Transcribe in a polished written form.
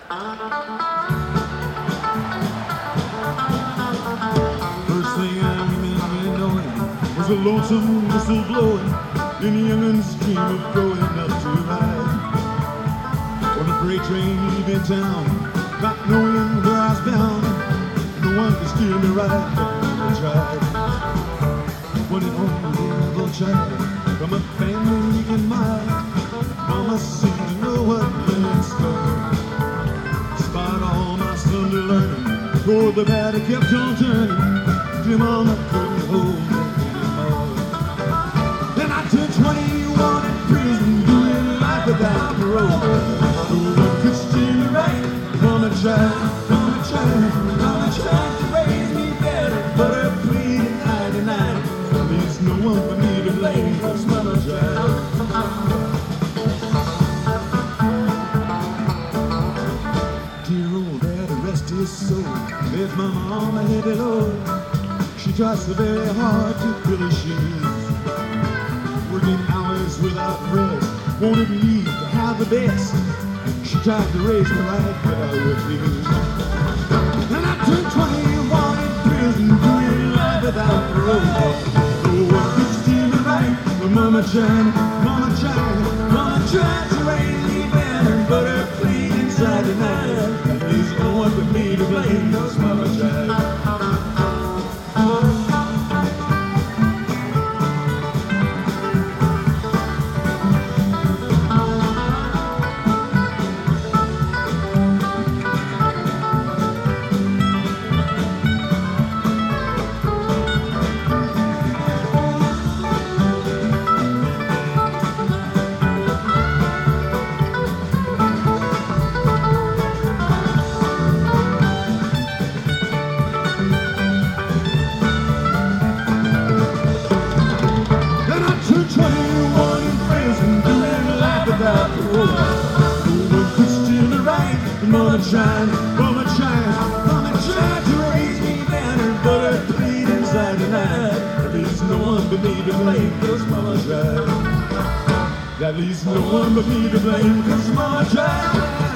First thing I remember knowing was a lonesome whistle blowing in a youngin's dream of growing up to ride on a freight train leaving town, not knowing where I was bound. No one could steer me right, but I tried. One and only little child from a family leaking mile. Mama seemed to know what lay in store. Despite all my Sunday learning, toward the bad I kept on turning. Dear Mama couldn't hold me anymore. Then I turned 21 in prison, doing life without parole. No one could steer me right. Mama tried, Mama tried, Mama tried to raise me better, but her plea at 99 leaves no one for me to blame, 'cause Mama tried. Dear old Daddy, rest his soul, there's my mama here below. She tries so very hard to fill her shoes, working hours without rest, wanted me to have the best. She tried to raise me right, but I refused. And I turned 21 in prison, doing life without parole. No one could steer me right, but Mama tried, Mama tried, Mama tried to raise me better, but her plea inside the night, there's no one but me to blame, 'cause Mama tried. Mama tried, Mama tried, Mama tried to raise me better, but her plead inside the night, there leaves no one but me to blame, 'cause Mama tried. That leaves no one but me to blame, 'cause Mama tried.